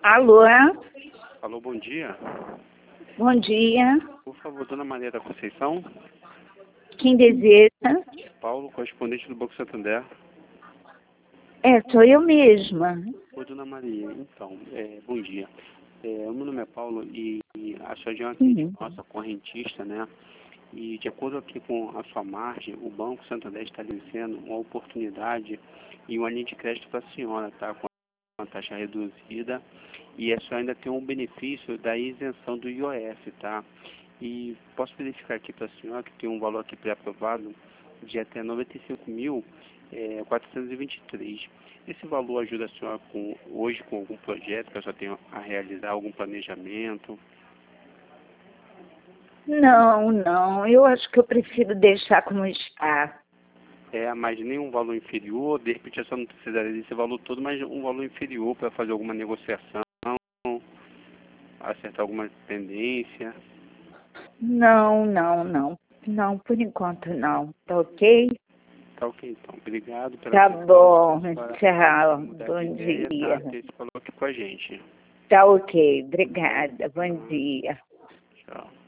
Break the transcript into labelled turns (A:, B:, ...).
A: Alô?
B: Alô, bom dia.
A: Bom dia.
B: Por favor, Dona Maria da Conceição.
A: Quem deseja?
B: Paulo, correspondente do Banco Santander.
A: Sou eu mesma.
B: Oi, Dona Maria. Então, bom dia. O meu nome é Paulo e a senhora é uma
A: Uhum.
B: cliente nossa, correntista, né? E de acordo aqui com a sua margem, o Banco Santander está lhe oferecendo uma oportunidade e uma linha de crédito para a senhora, tá? Com uma taxa reduzida. E a senhora ainda tem um benefício da isenção do IOF, tá? E posso verificar aqui para a senhora que tem um valor aqui pré-aprovado de até 95.423. Esse valor ajuda a senhora hoje com algum projeto que a senhora tem a realizar, algum planejamento?
A: Não. Eu acho que eu prefiro deixar como está.
B: Mas nenhum valor inferior, de repente a senhora não precisaria desse valor todo, mas um valor inferior para fazer alguma negociação, acertar alguma pendência.
A: Não. Não, por enquanto não. Tá ok?
B: Tá ok, então. Obrigado pela
A: Tá
B: atenção.
A: bom.
B: Para
A: Tchau.
B: mudar
A: Bom
B: de ideia,
A: dia.
B: tá? Você falou aqui com a gente.
A: Tá ok. Obrigada. Bom dia.
B: Tchau.